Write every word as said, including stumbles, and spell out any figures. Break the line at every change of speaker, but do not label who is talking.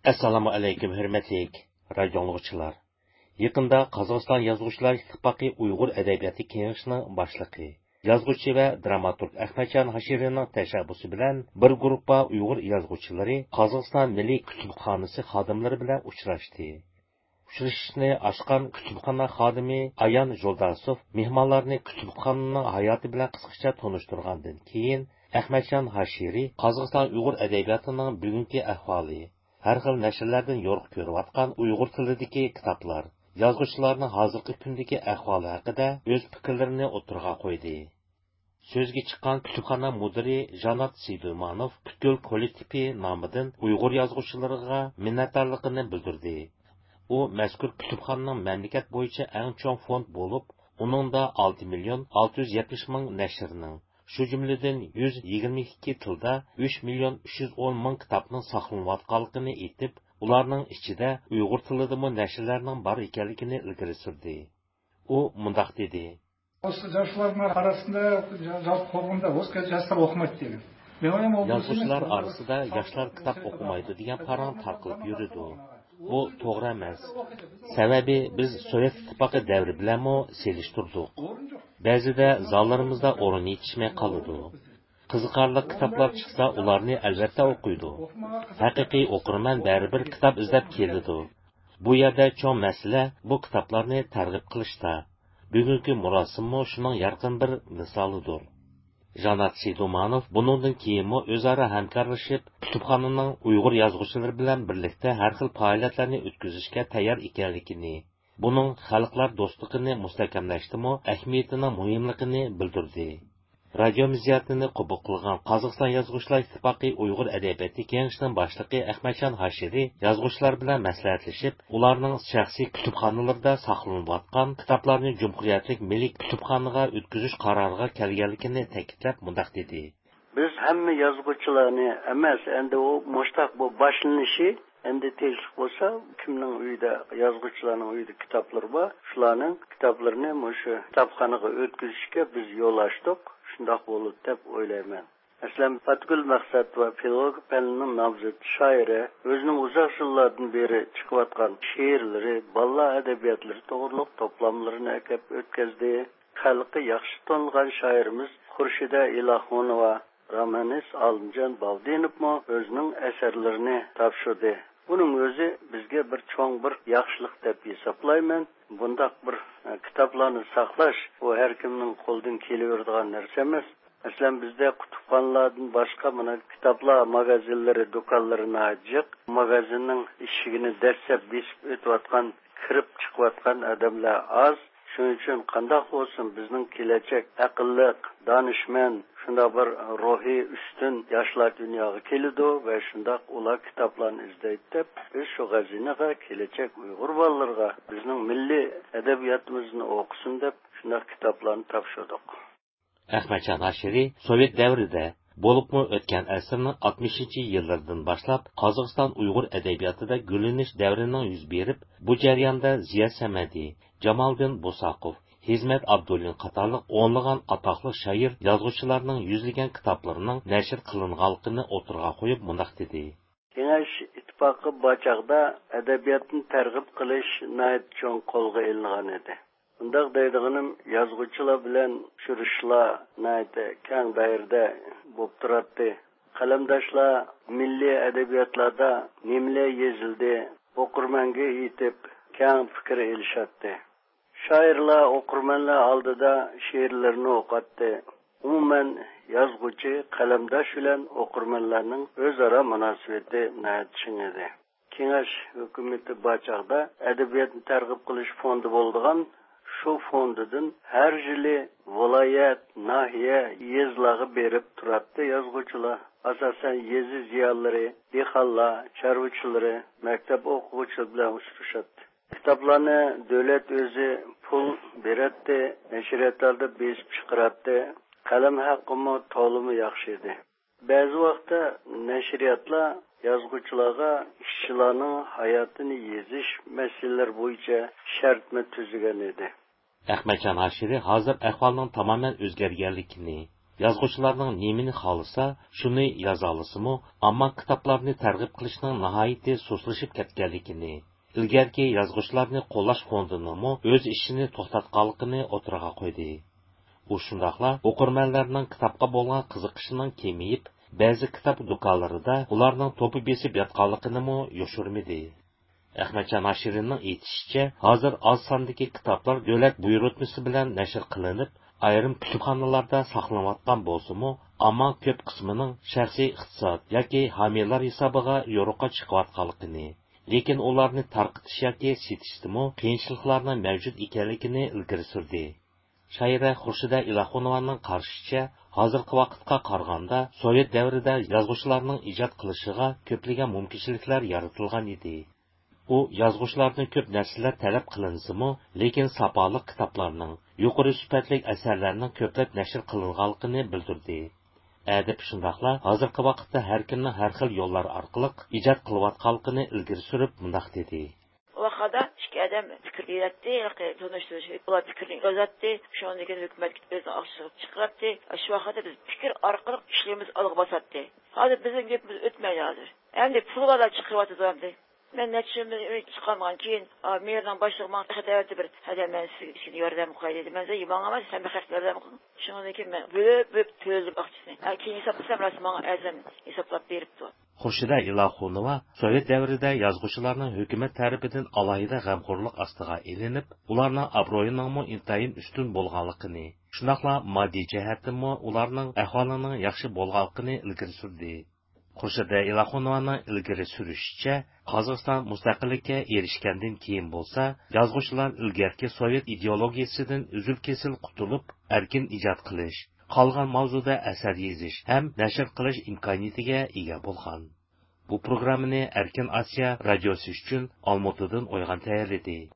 Assalomu alaykum, hurmatli radio tinglovchilar. Yaqinda Qozog'iston Yozuvchilar ittifoqi Uyg'ur adabiyoti kengashining boshlig'i, yozuvchi va dramaturg Ahmadjon Hashirining tashabbusi bilan bir guruhga Uyg'ur yozuvchilari Qozog'iston Milliy kutubxonasi xodimlari bilan uchrashdi. Uchrashishni ochgan kutubxona xodimi Ayan Joldasov mehmonlarni kutubxonaning hayoti bilan qisqacha tanishtirgandan keyin Ahmadjon Hashiri Qozog'iston Uyg'ur adabiyotining bugungi ahvoli, har xil nashrlardan yo'riq ko'rayotgan Uyg'ur tilidagi kitoblar, yozuvchilarning hozirgi kundagi ahvoli haqida o'z fikrlarini o'tirg'a qo'ydi. So'zga chiqqan kutubxona mudiri Janat Sidumanov Kutkul kollektivi nomidan Uyg'ur yozuvchilariga minnatdorligini bildirdi. U mazkur kutubxonaning mamlakat bo'yicha eng chong fond bo'lib, uningda olti million olti yuz yetmish ming nashrning, shu jumladan yuz yigirma ikki tilda uch million uch yuz o'n ming kitobning saqlanayotganligini aytib, ularning ichida Uyg'ur tilidagi nashrlarning bor ekanligini ilgari surdi. U mundaq dedi:
Осы жазушылардың арасында жалпы қоғамда осы жастар оқымайды деген.
Yozuvchilar orasida yoshlar kitob o'qimaydi degan parang tarqalib yuridi. Bu to'g'ri emas. Sababi biz Sovet ittifoqi davri bilan mo selishtirdik. Ba'zida zallarimizda o'rin yetishmay qoladi. Qiziqarli kitoblar chiqsa, ularni albatta o'qiydi. Haqiqiy o'qirman baribir kitob izlab keladi. Bu yerda cho'ng masala bu kitoblarni targ'ib qilishda. Bugungi murosimmo shuning yorqin bir misolidir. Janat Sidumanov buningdan keyinmi o'zaro hamkorlashib, kutubxonaning Uyg'ur yozuvchilari bilan birlikda har xil faoliyatlarni o'tkazishga tayyor ekanligini, buning xalqlar do'stligini mustahkamlashdimi, ahamiyatining muhimligini bildirdi. Radio miziyatini qabul qilgan Qozog'iston Yozuvchilar ittifoqi Uyg'ur adabiyoti kengashining boshlig'i Ahmadjon Hashiri yozuvchilar bilan maslahatlashib, ularning shaxsiy kutubxonalarida saqlanayotgan kitoblarni Cumhuriyetlik Milliy kutubxonaga o'tkazish qaroriga kelganligini ta'kidlab mundaq dedi:
Biz hamma yozuvchilarni emas, endi u mushtaq bu boshlanishi endi tezlik bo'lsa, kimning uyida yozuvchilarning uyida kitoblar bor, shularning kitoblarini mushu kitobxonaga o'tkazishga biz yo'l ochdik. Shundoq bo'ldi deb o'ylayman. Aslan Fatkul maqsad va filolog fanning nomzod shoiri o'zining uzoq yillardan beri chiqayotgan she'rlari, balla adabiyotlari to'g'riliq to'plamlarini akab o'tkazdi. Xalqi yaxshi tanilgan shoirimiz Xurshida Ilohonova romanist Olimjon Baldinov o'zining asarlarini topshirdi. Buning o'zi bizga bir cho'ng bir yaxshilik deb hisoblayman. Bundaq bir kitoblarni saqlash bu har kimning qo'ldan kelaveradigan narsa emas. Aslan bizda kutubxonalardan boshqa mana kitoblar magazinlari, do'konlarini ajib, magazinning eshigini dastlab besib o'tayotgan, kirib chiqayotgan odamlar oz. Shuning uchun qanday bo'lsin bizning kelajak aqlli, donishmand, shunda bir ruhiy ustun yoshlar dunyoga keladi va shunda ular kitoblarni izlaydi deb biz shu g'azinaga kelajak Uyg'ur bolalarga bizning milliy adabiyotimizni o'qisin deb shunday kitoblarni topshirdik.
Ahmadjon Hashiri Sovet davrida bo'libmi o'tgan asrning oltmishinchi yillaridan boshlab Qozog'iston Uyg'ur adabiyotida gullanish davrining yuz berib, bu jarayonda Ziya Samadi, Jamoliddin Bo'soqov, Hizmat Abdullin qatorliq o'nlagan atoqli shoir yozuvchilarning yuzlagan kitoblarining nashr qilinganligini o'tirg'a qo'yib mundaq dedi:
Kengash ittifoqi bachaqda adabiyotni targ'ib qilish nayt cho'ng qo'lga ilingan edi. Bundaq deydiganim yozuvchilar bilan uchrashishlar nayt keng dairada bo'lib turadi. Qalamdoshlar milliy adabiyotlarda nimalar yozildi, o'qirmanga yetib keng fikr elishadi. Shoirlar o'qirmanlar oldida she'rlarini o'qitdi. Umuman yozuvchi qalamdosh bilan o'qirmanlarning o'zaro munosabati naytchin edi. Kengash hukumati bachaqda adabiyotni targ'ib qilish fondi bo'lgan. Shu fondidan har yili viloyat, nahiya, yezlarga berib turadi yozuvchilar. Asosan yezi ziyolari, dehqonlar, chorvachilar, maktab o'quvchilari bilan uchrashadi. Kitoblarni davlat o'zi pul beradi, nashriyatlarda besib chiqaradi. Qalam haqqimi to'limi yaxshi edi. Ba'zi vaqtda nashriyatlar yozuvchilarga ishchilarning hayotini yozish masalalar bo'yicha shartnoma tuzgan edi.
Ahmadjon Hashiri hozir ahvolning tamoman o'zgarganligini, Yazğıçılarning nemini xolasa, shuni yoza olasimi, ammo kitoblarni targ'ib qilishning nihoyatda so'zlashib ketganligini, ilgarki yazğıçılarni qo'llash fondinimi o'z ishini to'xtatganligini o'tirg'a qo'ydi. U shundaqla o'qirmanlarning kitobga bo'lgan qiziqishining kemayib, ba'zi kitob do'konlarida ularning to'pi besib yotganligini yoshirmadi. Ahmadjon Hashirining aytishicha, hozir oz sondagi kitoblar davlat buyurtmasi bilan nashr qilinib, ayrim kutubxonalarda saqlanayotgan bo'lsa-mu, ammo ko'p qismining shaxsiy iqtisod yoki homiylar hisobiga yo'riqqa chiqayotganligini, lekin ularni tarqitish yoki setishda qiyinchiliklarning mavjud ekanligini ilgari surdi. Shoira Xurshida Ilohunovaning qarashicha, hozirgi vaqtga qaraganda Sovet davrida yozuvchilarning ijod qilishiga ko'plagan mumkinchiliklar yaratilgan edi. U yozuvchilardan ko'p narsalar talab qilinsa-mu, lekin safoli kitoblarning, yuqori sifatli asarlarning ko'plab nashr qilinganligini bildirdi. Adib shundaqla hozirgi vaqtda har kimning har xil yo'llar orqali ijod qilayotganligini ilgari surib mundaq dedi.
Vaqada ikki odam fikr yuritdi, tanishtirishdi, ular fikrini yozatdi, shundan keyin hukumat o'zini ochiqib chiqardi. Shu vaqtda biz fikr orqali ishlarimiz olg'a bosatdi. Hozir bizning gapimiz o'tmaydi hozir. Endi pullar chiqaryapti. Men neçimden çıkarman keyin merdan başlığıma xatayatı bir hademden sizin yordam qo'ydi. Men size bana ama sen bir xat yordam qilin. Shundan keyin men bo'lib bo'lib to'lib aqchisini. Keyin hisoblasam rasman azam hisoblab beribdi.
Xurshida Ilohunova Sovet davrida yozuvchilarning hukumat tarafidan alohida g'amxo'rlik ostiga ilinib, ularning obro'yining intayin ustun bo'lganligini, shunaqla moddiy jihatdan ularning ahvolining yaxshi bo'lganligini ilgari surdi. Xurshida Ilohunovaning ilgari surishicha, Qozog'iston mustaqillikka erishgandan keyin bo'lsa, yozuvchilar ilgarki Sovet ideologiyasidan uzil-kesil qutulib, erkin ijod qilish, qolgan mavzuda asar yozish ham nashr qilish imkoniyatiga ega bo'lgan. Bu programmani Erkin Osiyo radiosi uchun Olmaotadan o'ygan tayyorladi.